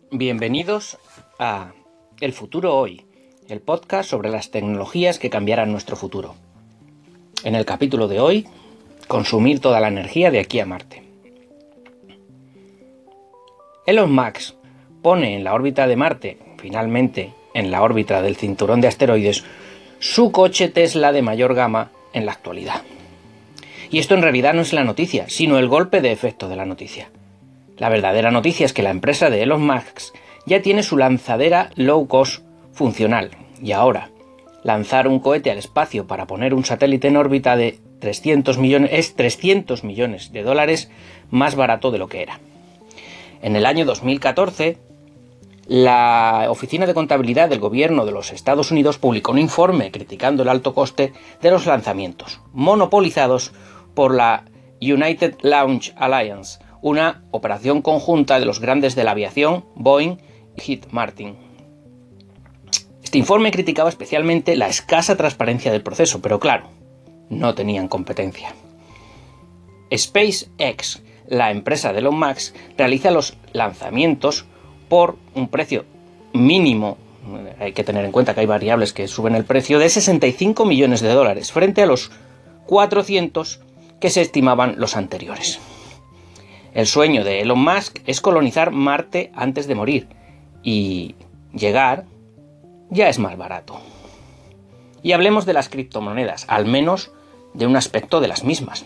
Bienvenidos a El Futuro Hoy, el podcast sobre las tecnologías que cambiarán nuestro futuro. En el capítulo de hoy, consumir toda la energía de aquí a Marte. Elon Musk pone en la órbita de Marte, finalmente en la órbita del cinturón de asteroides, su coche Tesla de mayor gama en la actualidad. Y esto en realidad no es la noticia, sino el golpe de efecto de la noticia. La verdadera noticia es que la empresa de Elon Musk ya tiene su lanzadera low cost funcional, y ahora lanzar un cohete al espacio para poner un satélite en órbita de 300 millones de dólares más barato de lo que era. En el año 2014, la Oficina de Contabilidad del Gobierno de los Estados Unidos publicó un informe criticando el alto coste de los lanzamientos, monopolizados por la United Launch Alliance, una operación conjunta de los grandes de la aviación, Boeing y Lockheed Martin. Este informe criticaba especialmente la escasa transparencia del proceso, pero claro, no tenían competencia. SpaceX, la empresa de Elon Musk, realiza los lanzamientos por un precio mínimo, hay que tener en cuenta que hay variables que suben el precio, de 65 millones de dólares, frente a los 400 que se estimaban los anteriores. El sueño de Elon Musk es colonizar Marte antes de morir, y llegar ya es más barato. Y hablemos de las criptomonedas, al menos de un aspecto de las mismas.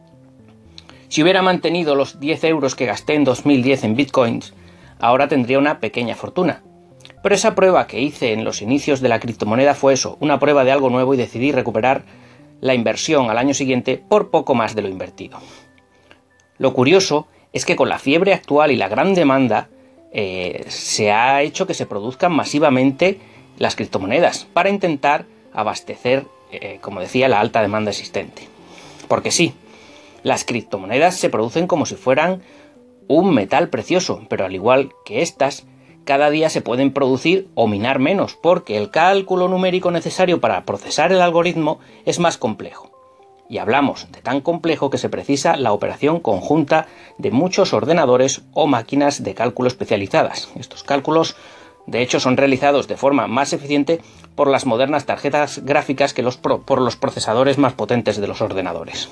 Si hubiera mantenido los 10 euros que gasté en 2010 en bitcoins, ahora tendría una pequeña fortuna. Pero esa prueba que hice en los inicios de la criptomoneda fue eso, una prueba de algo nuevo, y decidí recuperar la inversión al año siguiente por poco más de lo invertido. Lo curioso es que con la fiebre actual y la gran demanda se ha hecho que se produzcan masivamente las criptomonedas para intentar abastecer, como decía, la alta demanda existente. Porque sí, las criptomonedas se producen como si fueran un metal precioso, pero al igual que estas, cada día se pueden producir o minar menos, porque el cálculo numérico necesario para procesar el algoritmo es más complejo. Y hablamos de tan complejo que se precisa la operación conjunta de muchos ordenadores o máquinas de cálculo especializadas. Estos cálculos, de hecho, son realizados de forma más eficiente por las modernas tarjetas gráficas que por los procesadores más potentes de los ordenadores.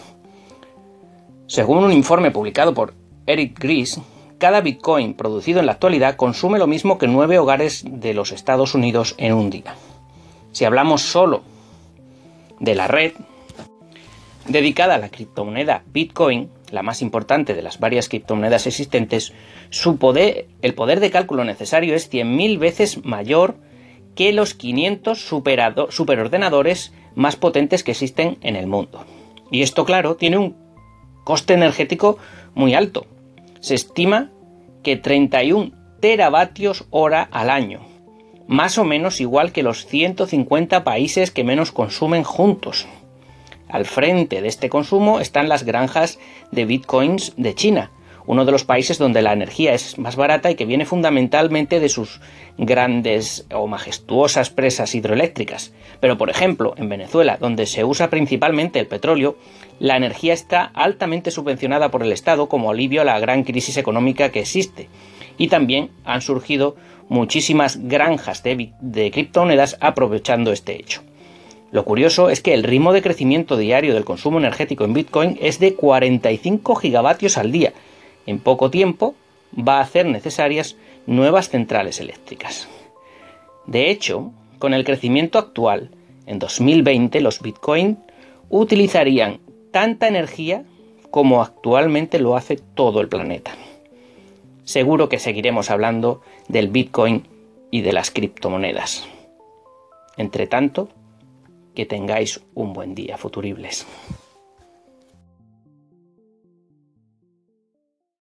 Según un informe publicado por Eric Ries, cada Bitcoin producido en la actualidad consume lo mismo que 9 hogares de los Estados Unidos en un día. Si hablamos solo de la red dedicada a la criptomoneda Bitcoin, la más importante de las varias criptomonedas existentes, el poder de cálculo necesario es 100.000 veces mayor que los 500 superordenadores más potentes que existen en el mundo. Y esto, claro, tiene un coste energético muy alto. Se estima que 31 teravatios hora al año, más o menos igual que los 150 países que menos consumen juntos. Al frente de este consumo están las granjas de bitcoins de China, uno de los países donde la energía es más barata y que viene fundamentalmente de sus grandes o majestuosas presas hidroeléctricas. Pero, por ejemplo, en Venezuela, donde se usa principalmente el petróleo, la energía está altamente subvencionada por el Estado como alivio a la gran crisis económica que existe. Y también han surgido muchísimas granjas de criptomonedas aprovechando este hecho. Lo curioso es que el ritmo de crecimiento diario del consumo energético en Bitcoin es de 45 gigavatios al día. En poco tiempo va a hacer necesarias nuevas centrales eléctricas. De hecho, con el crecimiento actual, en 2020 los Bitcoin utilizarían tanta energía como actualmente lo hace todo el planeta. Seguro que seguiremos hablando del Bitcoin y de las criptomonedas. Entre tanto, que tengáis un buen día, futuribles.